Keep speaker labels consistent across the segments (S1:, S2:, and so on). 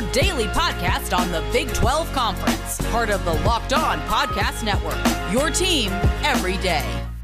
S1: daily podcast on the Big 12 Conference, part of the Locked On Podcast Network, your team every day.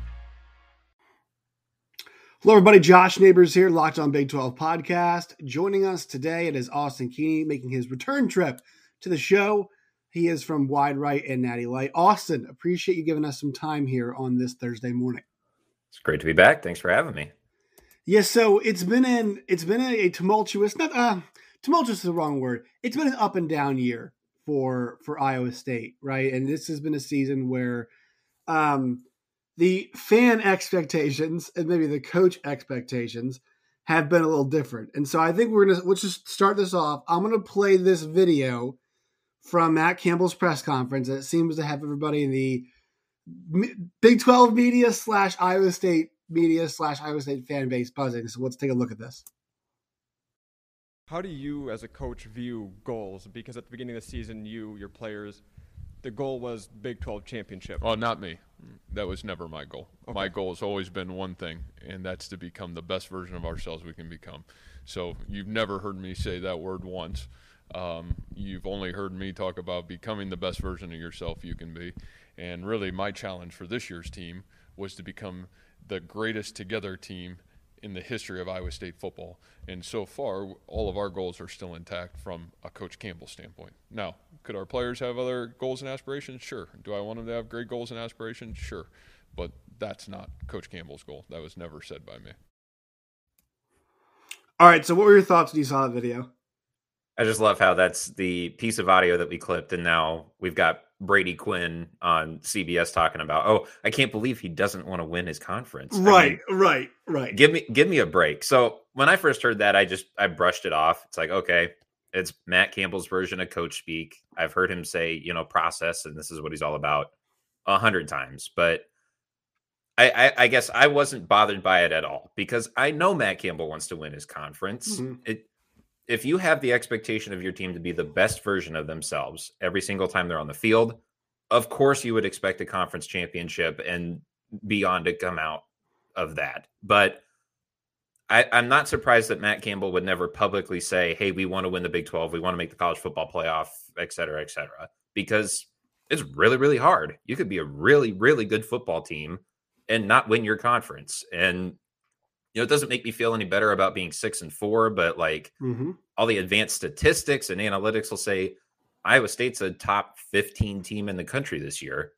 S2: Hello, everybody. Josh Neighbors here, Locked On Big 12 Podcast. Joining us today, it is Austin Keeney making his return trip to the show. He is from Wide Right and Natty Light. Austin, appreciate you giving us some time here on this Thursday morning.
S3: It's great to be back. Thanks for having me.
S2: Yes, so it's been a tumultuous, tumultuous is the wrong word. It's been an up and down year for Iowa State, right? And this has been a season where the fan expectations and maybe the coach expectations have been a little different. And so I think let's just start this off. I'm going to play this video from Matt Campbell's press conference that seems to have everybody in the Big 12 media / Iowa State media / Iowa State fan base buzzing. So let's take a look at this.
S4: How do you as a coach view goals? Because at the beginning of the season, your players, the goal was Big 12 championship.
S5: Oh, not me. That was never my goal. Okay. My goal has always been one thing, and that's to become the best version of ourselves we can become. So you've never heard me say that word once. You've only heard me talk about becoming the best version of yourself you can be. And really my challenge for this year's team was to become the greatest together team in the history of Iowa State football. And so far, all of our goals are still intact from a Coach Campbell standpoint. Now, could our players have other goals and aspirations? Sure. Do I want them to have great goals and aspirations? Sure. But that's not Coach Campbell's goal. That was never said by me.
S2: All right, so what were your thoughts when you saw that video?
S3: I just love how that's the piece of audio that we clipped, and now we've got Brady Quinn on CBS talking about, oh, I can't believe he doesn't want to win his conference.
S2: Right.
S3: Give me a break. So when I first heard that, I brushed it off. It's like, okay, it's Matt Campbell's version of coach speak. I've heard him say, process, and this is what he's all about 100 times. But I guess I wasn't bothered by it at all because I know Matt Campbell wants to win his conference. Mm-hmm. If you have the expectation of your team to be the best version of themselves every single time they're on the field, of course you would expect a conference championship and beyond to come out of that. But I'm not surprised that Matt Campbell would never publicly say, hey, we want to win the Big 12. We want to make the college football playoff, et cetera, because it's really, really hard. You could be a really, really good football team and not win your conference. And it doesn't make me feel any better about being 6-4, but all the advanced statistics and analytics will say Iowa State's a top 15 team in the country this year.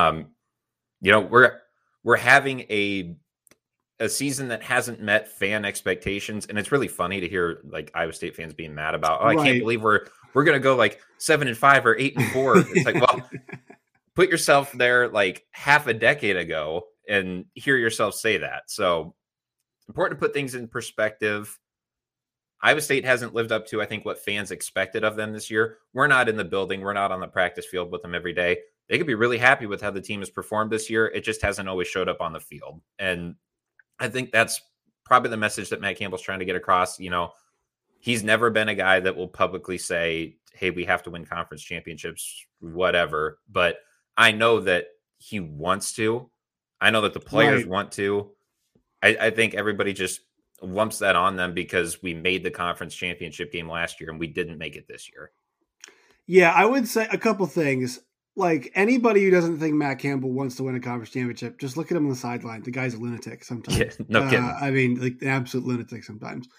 S3: We're having a season that hasn't met fan expectations, and it's really funny to hear Iowa State fans being mad about, I can't believe we're going to go 7-5 or 8-4. It's well, put yourself there half a decade ago and hear yourself say that. So important to put things in perspective. Iowa State hasn't lived up to, I think, what fans expected of them this year. We're not in the building. We're not on the practice field with them every day. They could be really happy with how the team has performed this year. It just hasn't always showed up on the field. And I think that's probably the message that Matt Campbell's trying to get across. He's never been a guy that will publicly say, hey, we have to win conference championships, whatever. But I know that he wants to. I know that the players want to. I think everybody just lumps that on them because we made the conference championship game last year and we didn't make it this year.
S2: Yeah, I would say a couple things. Anybody who doesn't think Matt Campbell wants to win a conference championship, just look at him on the sideline. The guy's a lunatic sometimes.
S3: Yeah, no kidding.
S2: An absolute lunatic sometimes.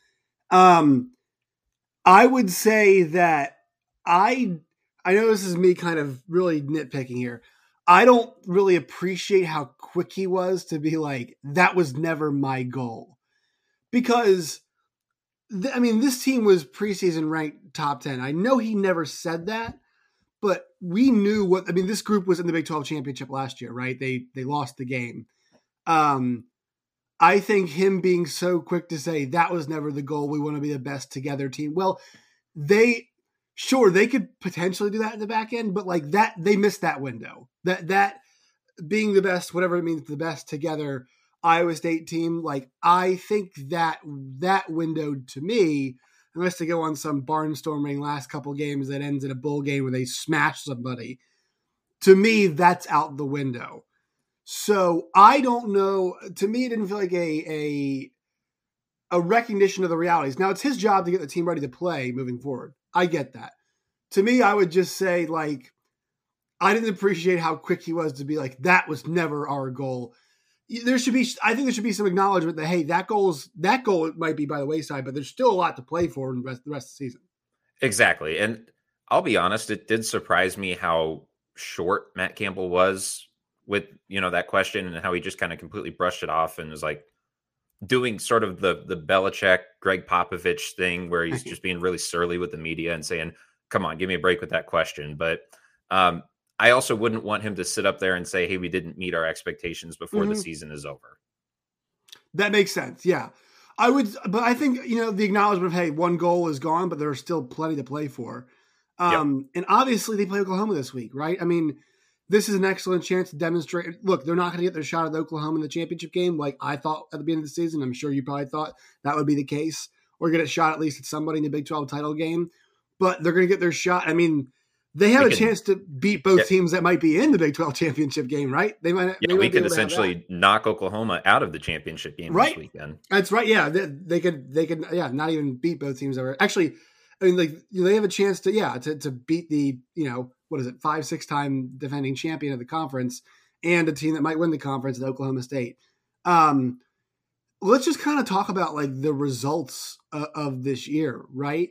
S2: I would say that I know this is me kind of really nitpicking here. I don't really appreciate how quick he was to be that was never my goal. Because, this team was preseason ranked top 10. I know he never said that, but we knew this group was in the Big 12 championship last year, right? They lost the game. I think him being so quick to say that was never the goal. We want to be the best together team. Well, they could potentially do that in the back end, but they missed that window. That being the best, whatever it means, the best together Iowa State team. I think that window to me, unless they go on some barnstorming last couple games that ends in a bowl game where they smash somebody, to me, that's out the window. So I don't know. To me, it didn't feel like a recognition of the realities. Now it's his job to get the team ready to play moving forward. I get that. To me, I would just say, like, I didn't appreciate how quick he was to be like, that was never our goal. I think there should be some acknowledgement that, hey, that goal might be by the wayside, but there's still a lot to play for in the rest of the season.
S3: Exactly. And I'll be honest, it did surprise me how short Matt Campbell was with, that question, and how he just kind of completely brushed it off and was like doing sort of the Belichick, Greg Popovich thing where he's just being really surly with the media and saying, come on, give me a break with that question. But I also wouldn't want him to sit up there and say, hey, we didn't meet our expectations before the season is over.
S2: That makes sense. Yeah. But I think, the acknowledgement of, hey, one goal is gone, but there's still plenty to play for. And obviously they play Oklahoma this week, right? I mean, this is an excellent chance to demonstrate. Look, they're not going to get their shot at Oklahoma in the championship game like I thought at the beginning of the season. I'm sure you probably thought that would be the case, or get a shot at least at somebody in the Big 12 title game. But they're going to get their shot. I mean, they have a chance to beat both teams that might be in the Big 12 championship game, right?
S3: We could essentially knock Oklahoma out of the championship game this weekend.
S2: That's right. Yeah, they could not even beat both teams ever. Actually, I mean, they have a chance to beat the 5-6 time defending champion of the conference and a team that might win the conference at Oklahoma State. Let's just kind of talk about like the results of this year, right?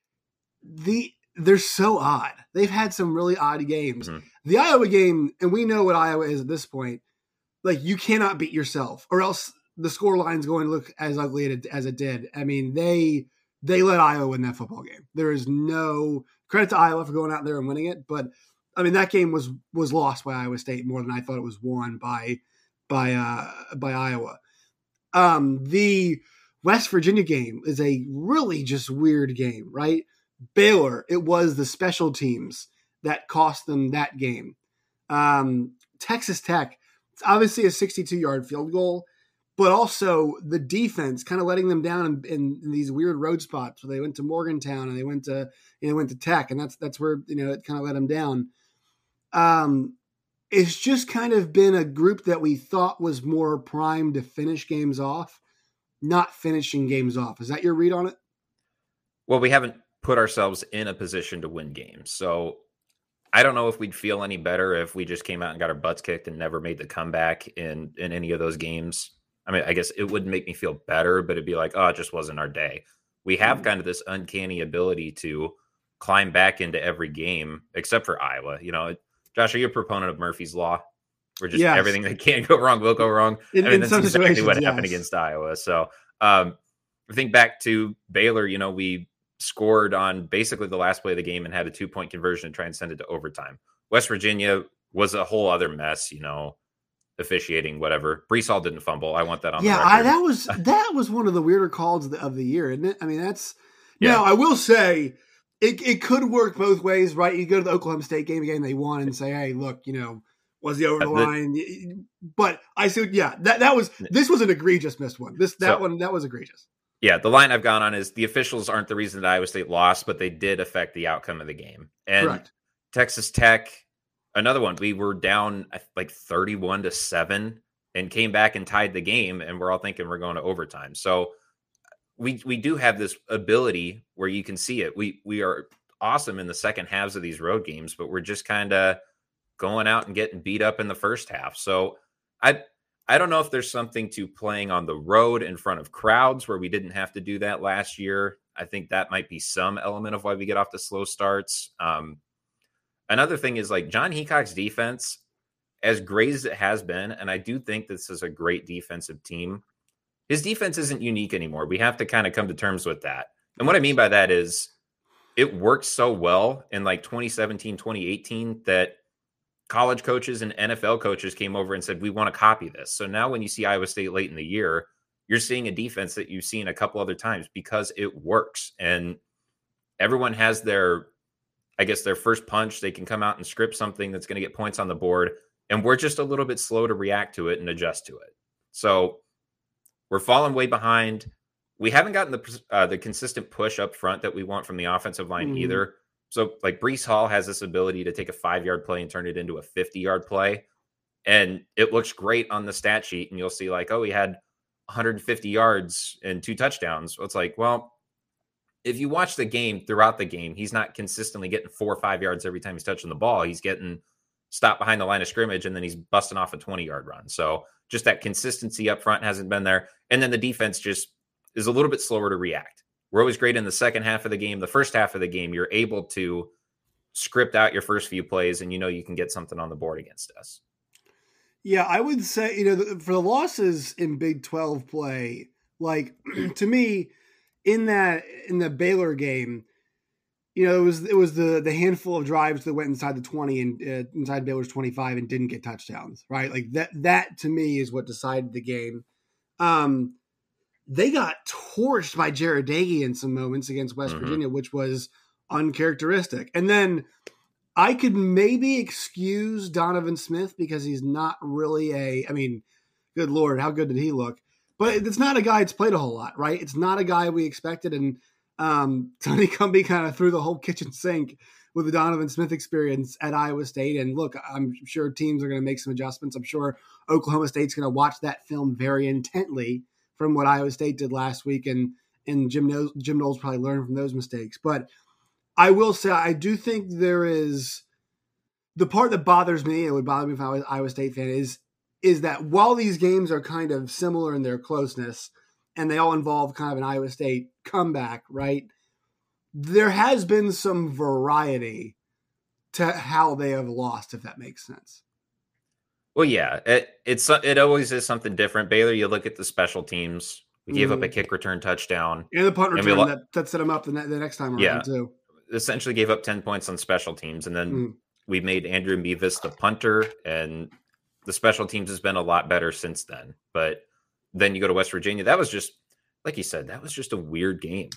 S2: They're so odd. They've had some really odd games. Mm-hmm. The Iowa game, and we know what Iowa is at this point, like you cannot beat yourself or else the score line's going to look as ugly as it did. I mean, they let Iowa win that football game. There is no credit to Iowa for going out there and winning it. But I mean, that game was lost by Iowa State more than I thought it was won by Iowa. The West Virginia game is a really just weird game, right? Baylor, it was the special teams that cost them that game. Texas Tech, it's obviously a 62-yard field goal, but also the defense kind of letting them down in these weird road spots where they went to Morgantown and they went to Tech, and that's where it kind of let them down. It's just kind of been a group that we thought was more primed to finish games off, not finishing games off. Is that your read on it?
S3: Well, we haven't put ourselves in a position to win games. So I don't know if we'd feel any better if we just came out and got our butts kicked and never made the comeback in any of those games. I mean, I guess it wouldn't make me feel better, but it'd be like, oh, it just wasn't our day. We have kind of this uncanny ability to climb back into every game, except for Iowa. Josh, are you a proponent of Murphy's Law? Where just everything that can't go wrong will go wrong? That's exactly what happened against Iowa. So I think back to Baylor, we scored on basically the last play of the game and had a 2-point conversion to try and send it to overtime. West Virginia was a whole other mess, officiating, whatever. Brees Hall didn't fumble. I want that on the record.
S2: that was one of the weirder calls of the year, isn't it? I mean, now I will say it could work both ways, right? You go to the Oklahoma State game again, they won, and say, hey, look, was he over the line? But I said, this was an egregious missed one. That was egregious.
S3: Yeah, the line I've gone on is the officials aren't the reason that Iowa State lost, but they did affect the outcome of the game. And correct. Texas Tech, another one, we were down like 31-7 and came back and tied the game, and we're all thinking we're going to overtime. So we do have this ability where you can see it. We are awesome in the second halves of these road games, but we're just kind of going out and getting beat up in the first half. So I don't know if there's something to playing on the road in front of crowds where we didn't have to do that last year. I think that might be some element of why we get off to slow starts. Another thing is like John Heacock's defense, as great as it has been, and I do think this is a great defensive team, his defense isn't unique anymore. We have to kind of come to terms with that. And what I mean by that is it worked so well in like 2017, 2018 that college coaches and NFL coaches came over and said, we want to copy this. So now when you see Iowa State late in the year, you're seeing a defense that you've seen a couple other times because it works. And everyone has their first punch. They can come out and script something that's going to get points on the board. And we're just a little bit slow to react to it and adjust to it. So we're falling way behind. We haven't gotten the consistent push up front that we want from the offensive line either. So like Brees Hall has this ability to take a 5-yard play and turn it into a 50-yard play. And it looks great on the stat sheet. And you'll see like, oh, he had 150 yards and 2 touchdowns. Well, it's like, well, if you watch the game throughout the game, he's not consistently getting 4 or 5 yards every time he's touching the ball. He's getting stopped behind the line of scrimmage, and then he's busting off a 20-yard run. So just that consistency up front hasn't been there. And then the defense just is a little bit slower to react. We're always great in the second half of the game. The first half of the game, you're able to script out your first few plays, and you can get something on the board against us.
S2: Yeah, I would say, for the losses in Big 12 play, like, to me, in the Baylor game, it was the handful of drives that went inside the 20 and inside Baylor's 25 and didn't get touchdowns, right? Like that to me is what decided the game. They got torched by Jared Dagey in some moments against West Virginia, which was uncharacteristic. And then I could maybe excuse Donovan Smith because he's not really good Lord, how good did he look? But it's not a guy that's played a whole lot, right? It's not a guy we expected. And Tony Cumby kind of threw the whole kitchen sink with the Donovan Smith experience at Iowa State. And look, I'm sure teams are going to make some adjustments. I'm sure Oklahoma State's going to watch that film very intently from what Iowa State did last week. And Jim Knowles probably learned from those mistakes. But I will say, I do think there is the part that bothers me, it would bother me if I was an Iowa State fan, is that while these games are kind of similar in their closeness and they all involve kind of an Iowa State comeback, right? There has been some variety to how they have lost, if that makes sense.
S3: Well, yeah, it always is something different. Baylor, you look at the special teams. We gave up a kick return touchdown.
S2: And the punt return that set them up the next time around, too.
S3: Essentially gave up 10 points on special teams. And then we made Andrew Mevis the punter, and the special teams has been a lot better since then. But then you go to West Virginia. That was just, like you said, that was just a weird game.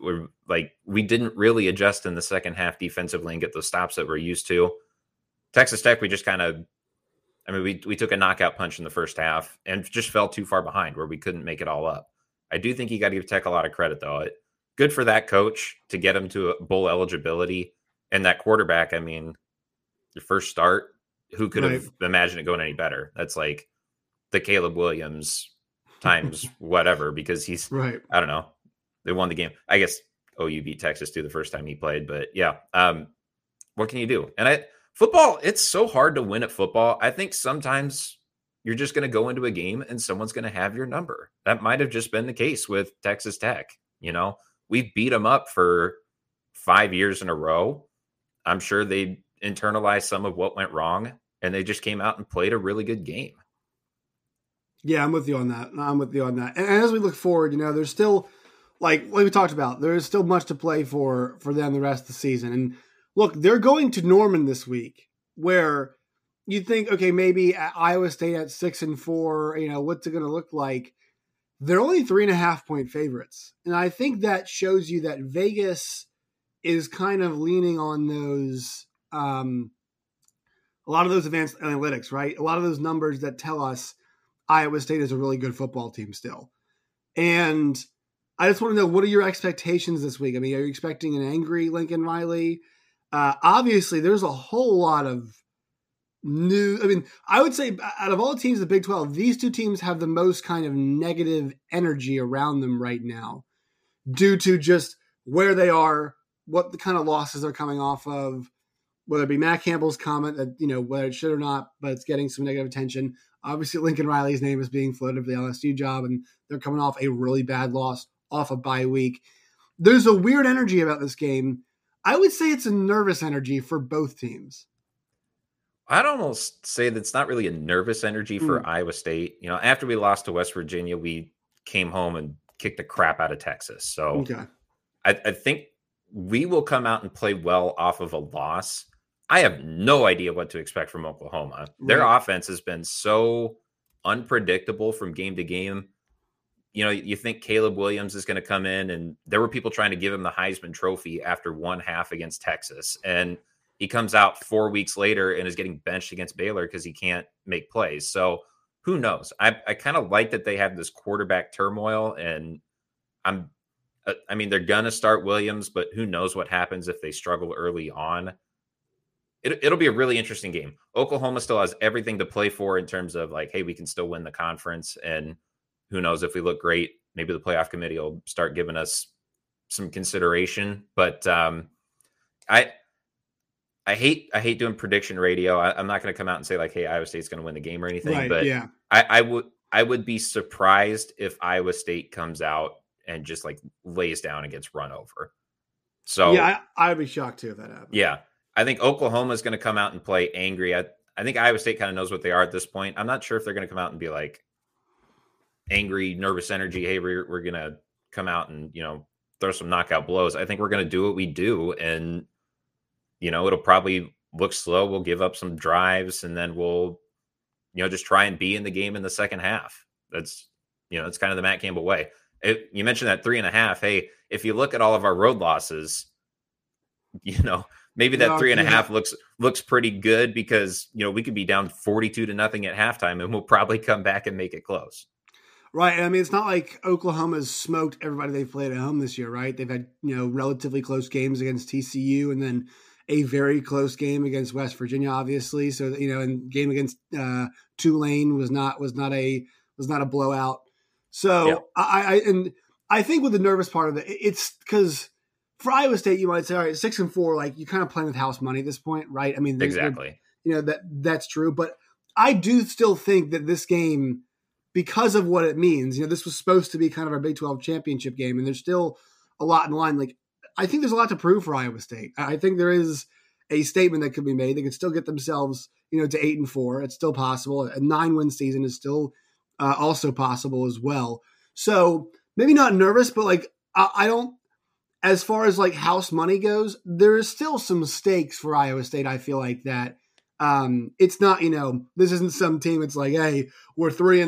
S3: We didn't really adjust in the second half defensively and get those stops that we're used to. Texas Tech, we just kind of, we took a knockout punch in the first half and just fell too far behind where we couldn't make it all up. I do think you got to give Tech a lot of credit, though. Good for that coach to get him to a bowl eligibility. And that quarterback, your first start, who could have imagined it going any better? That's like the Caleb Williams times whatever, because he's, I don't know, they won the game. I guess OU beat Texas too the first time he played, but yeah. What can you do? And football, it's so hard to win at football. I think sometimes you're just going to go into a game and someone's going to have your number. That might have just been the case with Texas Tech. We beat them up for 5 years in a row. I'm sure they internalized some of what went wrong, and they just came out and played a really good game.
S2: Yeah, I'm with you on that. And as we look forward, there's still, like we talked about, there is still much to play for them the rest of the season. And look, they're going to Norman this week, where you think, okay, maybe Iowa State at 6-4, what's it going to look like? They're only 3.5-point favorites. And I think that shows you that Vegas is kind of leaning on those, a lot of those advanced analytics, right? A lot of those numbers that tell us Iowa State is a really good football team still. And I just want to know, what are your expectations this week? Are you expecting an angry Lincoln Riley? Obviously, there's a whole lot of new. I would say out of all the teams in the Big 12, these two teams have the most kind of negative energy around them right now due to just where they are, what the kind of losses they're coming off of, whether it be Matt Campbell's comment that, whether it should or not, but it's getting some negative attention. Obviously, Lincoln Riley's name is being floated for the LSU job, and they're coming off a really bad loss off a bye week. There's a weird energy about this game. I would say it's a nervous energy for both teams.
S3: I'd almost say that it's not really a nervous energy for Iowa State. After we lost to West Virginia, we came home and kicked the crap out of Texas. So I think we will come out and play well off of a loss. I have no idea what to expect from Oklahoma. Their offense has been so unpredictable from game to game. You think Caleb Williams is going to come in, and there were people trying to give him the Heisman Trophy after one half against Texas. And he comes out 4 weeks later and is getting benched against Baylor because he can't make plays. So who knows? I kind of like that they have this quarterback turmoil, and they're going to start Williams, but who knows what happens if they struggle early on. It'll be a really interesting game. Oklahoma still has everything to play for in terms of like, hey, we can still win the conference. And who knows, if we look great, maybe the playoff committee will start giving us some consideration. But I hate doing prediction radio. I'm not going to come out and say like, hey, Iowa State's going to win the game or anything.
S2: Right,
S3: but
S2: yeah.
S3: I would be surprised if Iowa State comes out and just like lays down and gets run over. So
S2: yeah, I'd be shocked too if that happened.
S3: Yeah, I think Oklahoma is going to come out and play angry. I think Iowa State kind of knows what they are at this point. I'm not sure if they're going to come out and be like angry, nervous energy. Hey, we're going to come out and, throw some knockout blows. I think we're going to do what we do. And, it'll probably look slow. We'll give up some drives and then we'll, just try and be in the game in the second half. That's, it's kind of the Matt Campbell way. You mentioned that 3.5. Hey, if you look at all of our road losses, maybe that 3.5 looks pretty good because, we could be down 42-0 at halftime and we'll probably come back and make it close.
S2: Right. I mean, it's not like Oklahoma's smoked everybody they've played at home this year, right? They've had, relatively close games against TCU and then a very close game against West Virginia, obviously. So, and game against Tulane was not a blowout. So I think with the nervous part of it, it's because for Iowa State, you might say, all right, 6-4, like you kind of playing with house money at this point, right? I mean,
S3: exactly.
S2: That's true. But I do still think that this game, because of what it means, this was supposed to be kind of our Big 12 championship game, and there's still a lot in line. Like, I think there's a lot to prove for Iowa State. I think there is a statement that could be made. They could still get themselves, to 8-4. It's still possible. A 9-win season is still also possible as well. So maybe not nervous, but like I don't. As far as like house money goes, there is still some stakes for Iowa State. I feel like that. It's not, this isn't some team. It's like, hey, we're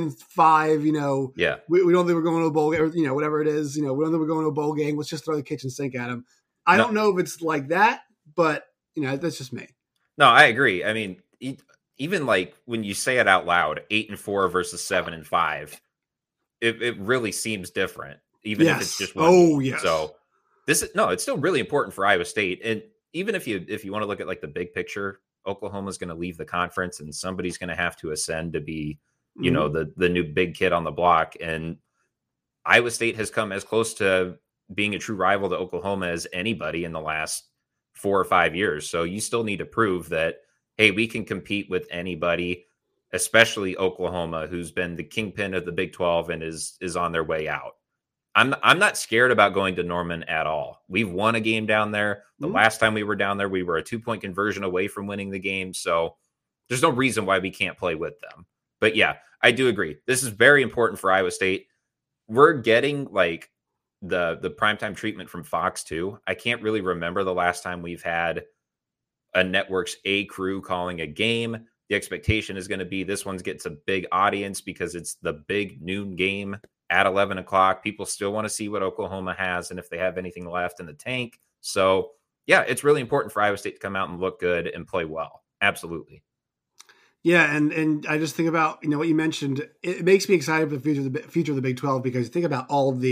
S2: 3-5,
S3: Yeah.
S2: We don't think we're going to a bowl game, or, whatever it is, we don't think we're going to a bowl game. Let's just throw the kitchen sink at them. I don't know if it's like that, but that's just me.
S3: No, I agree. I mean, even like when you say it out loud, 8-4 versus 7-5, it really seems different, even if it's just one.
S2: Oh, yes.
S3: So it's still really important for Iowa State. And even if you want to look at like the big picture, Oklahoma's going to leave the conference and somebody's going to have to ascend to be, the new big kid on the block. And Iowa State has come as close to being a true rival to Oklahoma as anybody in the last 4 or 5 years. So you still need to prove that, hey, we can compete with anybody, especially Oklahoma, who's been the kingpin of the Big 12 and is on their way out. I'm not scared about going to Norman at all. We've won a game down there. The last time we were down there, we were a 2-point conversion away from winning the game. So there's no reason why we can't play with them. But yeah, I do agree. This is very important for Iowa State. We're getting like the primetime treatment from Fox too. I can't really remember the last time we've had a network's A crew calling a game. The expectation is going to be this one gets a big audience because it's the big noon game at 11 o'clock. People still want to see what Oklahoma has and if they have anything left in the tank. So yeah, it's really important for Iowa State to come out and look good and play well. Absolutely.
S2: Yeah. And I just think about, what you mentioned, it makes me excited for the future of the Big 12, because you think about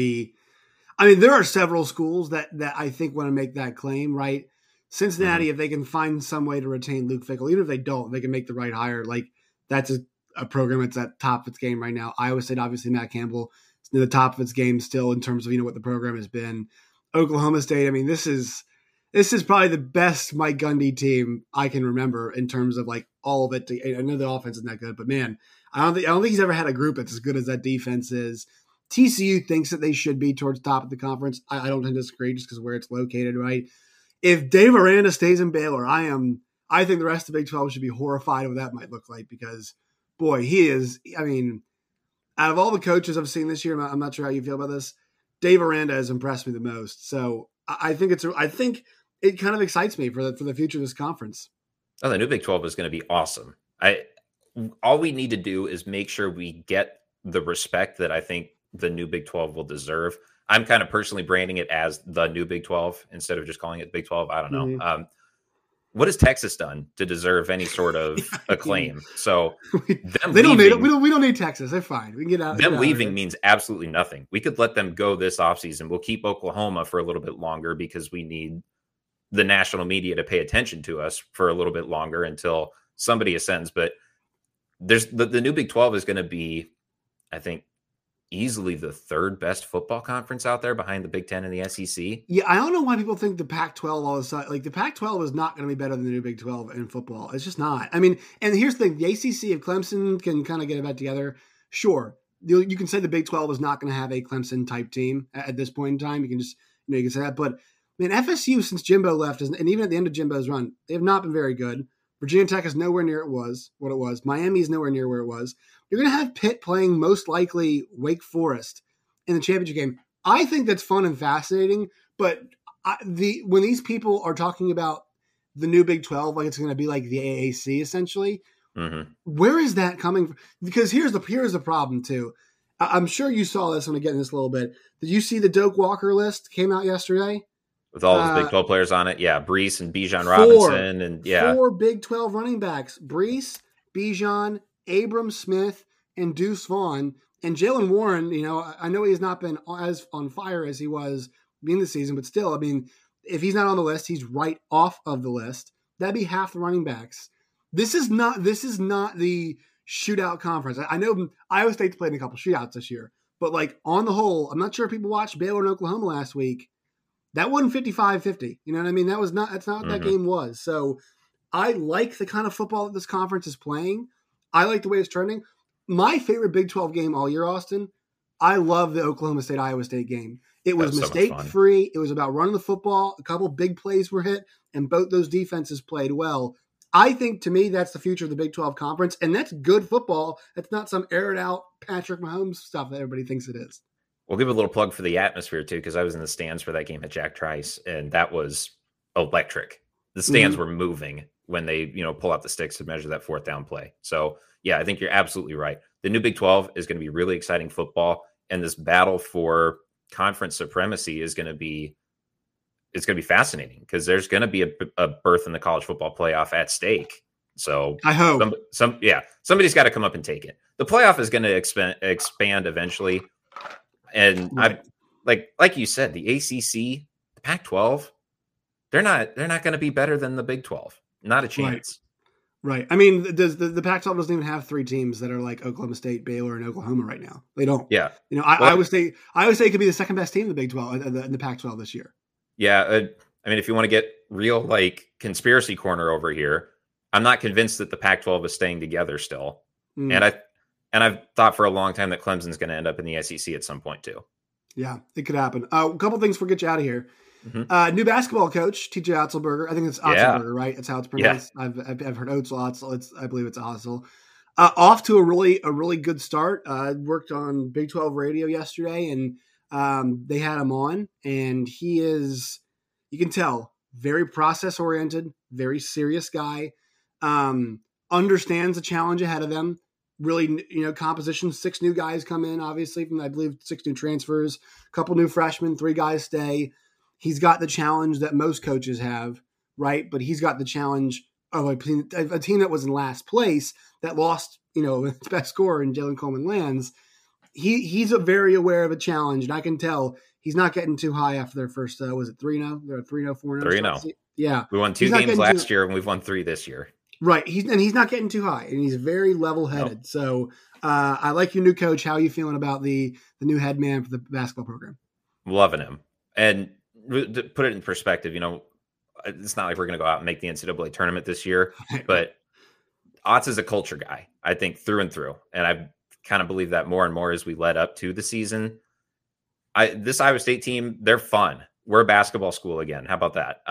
S2: there are several schools that I think want to make that claim, right? Cincinnati, if they can find some way to retain Luke Fickell, even if they don't, they can make the right hire. Like that's a program that's at top of its game right now. Iowa State, obviously Matt Campbell is near the top of its game still in terms of, what the program has been. Oklahoma State, this is probably the best Mike Gundy team I can remember in terms of like all of it. I know the offense isn't that good, but man, I don't think he's ever had a group that's as good as that defense is. TCU thinks that they should be towards top of the conference. I don't disagree just because of where it's located, right? If Dave Aranda stays in Baylor, I think the rest of the Big 12 should be horrified of what that might look like, because boy, he is, out of all the coaches I've seen this year, I'm not sure how you feel about this, Dave Aranda has impressed me the most. So I think it kind of excites me for the future of this conference.
S3: Oh, the new Big 12 is going to be awesome. All we need to do is make sure we get the respect that I think the new Big 12 will deserve. I'm kind of personally branding it as the new Big 12 instead of just calling it Big 12. I don't know.
S2: Mm-hmm.
S3: What has Texas done to deserve any sort of acclaim? So
S2: we don't need Texas. They're fine. We can get out.
S3: Them leaving means absolutely nothing. We could let them go this offseason. We'll keep Oklahoma for a little bit longer because we need the national media to pay attention to us for a little bit longer until somebody ascends. But there's the new Big 12 is going to be, I think, easily the third best football conference out there behind the Big Ten and the SEC.
S2: Yeah, I don't know why people think the Pac-12 all of a sudden, like the Pac-12 is not going to be better than the new Big 12 in football. It's just not. I mean, and here's the thing: the ACC, if Clemson can kind of get it back together, sure, you can say the Big 12 is not going to have a Clemson type team at this point in time. You can just you can say that, but man, FSU since Jimbo left, and even at the end of Jimbo's run, they have not been very good. Virginia Tech is nowhere near what it was. Miami is nowhere near where it was. You're going to have Pitt playing most likely Wake Forest in the championship game. I think that's fun and fascinating, but when these people are talking about the new Big 12, like it's going to be like the AAC essentially, where is that coming from? Because here's the problem too. I'm sure you saw this. I'm going to get in this a little bit. Did you see the Doak Walker list came out yesterday?
S3: With all those Big 12 players on it? Yeah, Brees and Bijan Robinson. And yeah.
S2: 4 Big 12 running backs. Brees, Bijan, Abram Smith, and Deuce Vaughn. And Jaylen Warren, I know he's not been as on fire as he was in the season, but still, I mean, if he's not on the list, he's right off of the list. That'd be half the running backs. This is not the shootout conference. I know Iowa State's played in a couple shootouts this year, but like on the whole, I'm not sure if people watched Baylor and Oklahoma last week. That wasn't 55-50. You know what I mean? That's not what that game was. So I like the kind of football that this conference is playing. I like the way it's trending. My favorite Big 12 game all year, Austin, I love the Oklahoma State-Iowa State game. It was mistake-free. It was about running the football. A couple big plays were hit, and both those defenses played well. I think, to me, that's the future of the Big 12 conference, and that's good football. That's not some aired-out Patrick Mahomes stuff that everybody thinks it is.
S3: We'll give a little plug for the atmosphere, too, because I was in the stands for that game at Jack Trice, and that was electric. The stands were moving when they, pull out the sticks to measure that 4th down play. So, yeah, I think you're absolutely right. The new Big 12 is going to be really exciting football, and this battle for conference supremacy is going to be fascinating because there's going to be a berth in the college football playoff at stake. So
S2: I hope
S3: somebody's got to come up and take it. The playoff is going to expand eventually. And I like you said, the ACC, the Pac-12, they're not going to be better than the Big 12. Not a chance.
S2: Right. I mean, the Pac-12 doesn't even have 3 teams that are like Oklahoma State, Baylor, and Oklahoma right now. They don't.
S3: Yeah.
S2: I would say it could be the second best team in the Big 12, in the Pac-12 this year.
S3: Yeah. I mean, if you want to get real conspiracy corner over here, I'm not convinced that the Pac-12 is staying together still. And I've thought for a long time that Clemson's going to end up in the SEC at some point too.
S2: Yeah, it could happen. A couple things before we get you out of here. New basketball coach, TJ Otzelberger. I think it's Otzelberger, right? That's how it's pronounced. Yeah. I've heard Otzel. I believe it's Otzel. Off to a really good start. Worked on Big 12 radio yesterday, and they had him on, and he is, you can tell, very process oriented, very serious guy. Understands the challenge ahead of them. Really, composition. 6 new guys come in, obviously, from I believe 6 new transfers, a couple new freshmen, 3 guys stay. He's got the challenge that most coaches have, right? But he's got the challenge of a team that was in last place that lost, its best scorer in Jalen Coleman Lands. He's very aware of a challenge, and I can tell he's not getting too high after their first. Was it 3-0? They're 3-0, 4-0.
S3: 3-0.
S2: Yeah,
S3: we won 2 games last year, and we've won 3 this year.
S2: Right. He's not getting too high, and he's very level-headed. Nope. So I like your new coach. How are you feeling about the new head man for the basketball program?
S3: Loving him. And to put it in perspective, it's not like we're going to go out and make the NCAA tournament this year, but Otz is a culture guy, I think, through and through. And I kind of believe that more and more as we led up to the season. This Iowa State team, they're fun. We're a basketball school again. How about that?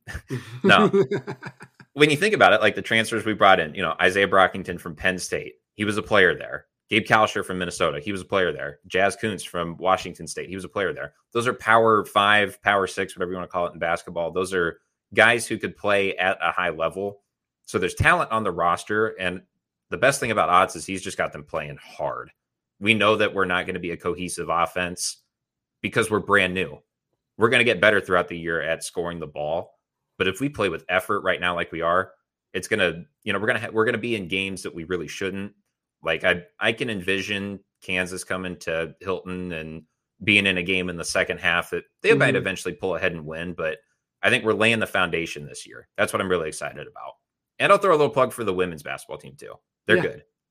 S3: No. When you think about it, like the transfers we brought in, Isaiah Brockington from Penn State, he was a player there. Gabe Kalsher from Minnesota, he was a player there. Jazz Kuntz from Washington State, he was a player there. Those are Power 5, Power 6, whatever you want to call it in basketball. Those are guys who could play at a high level. So there's talent on the roster. And the best thing about Otz is he's just got them playing hard. We know that we're not going to be a cohesive offense because we're brand new. We're going to get better throughout the year at scoring the ball. But if we play with effort right now, like we are, it's going to, we're going to be in games that we really shouldn't. Like I can envision Kansas coming to Hilton and being in a game in the second half that they might eventually pull ahead and win. But I think we're laying the foundation this year. That's what I'm really excited about. And I'll throw a little plug for the women's basketball team too. They're good.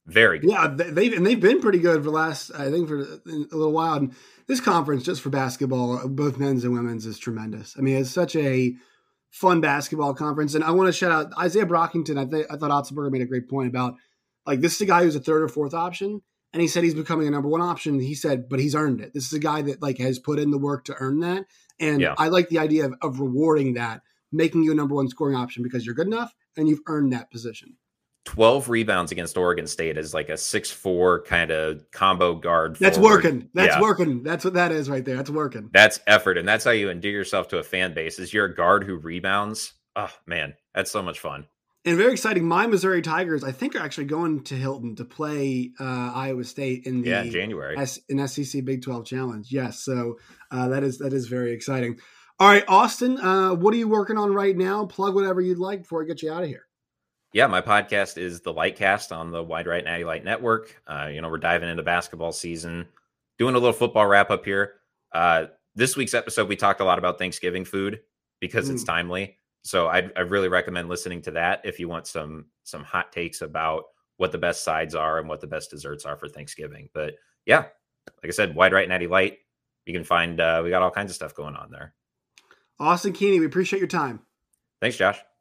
S3: Very good.
S2: Yeah, they've been pretty good for the last, I think, for a little while. And this conference, just for basketball, both men's and women's, is tremendous. I mean, it's such a fun basketball conference. And I want to shout out Isaiah Brockington. I thought Otzelberger made a great point about, like, this is a guy who's a third or fourth option. And he said he's becoming a number one option. He said, but he's earned it. This is a guy that, like, has put in the work to earn that. And I like the idea of rewarding that, making you a number one scoring option because you're good enough and you've earned that position.
S3: 12 rebounds against Oregon State is like a 6'4" kind of combo guard.
S2: That's
S3: forward.
S2: working. That's working. That's what that is right there. That's working.
S3: That's effort. And that's how you endear yourself to a fan base, is you're a guard who rebounds. Oh, man, that's so much fun.
S2: And very exciting. My Missouri Tigers, I think, are actually going to Hilton to play Iowa State in the
S3: January
S2: in SEC Big 12 Challenge. Yes. So that is very exciting. All right, Austin, what are you working on right now? Plug whatever you'd like before I get you out of here.
S3: Yeah, my podcast is the Lightcast on the Wide Right Natty Light Network. We're diving into basketball season, doing a little football wrap up here. This week's episode, we talked a lot about Thanksgiving food because it's timely. So I really recommend listening to that if you want some hot takes about what the best sides are and what the best desserts are for Thanksgiving. But yeah, like I said, Wide Right Natty Light. You can find we got all kinds of stuff going on there.
S2: Austin Keeney, we appreciate your time.
S3: Thanks, Josh.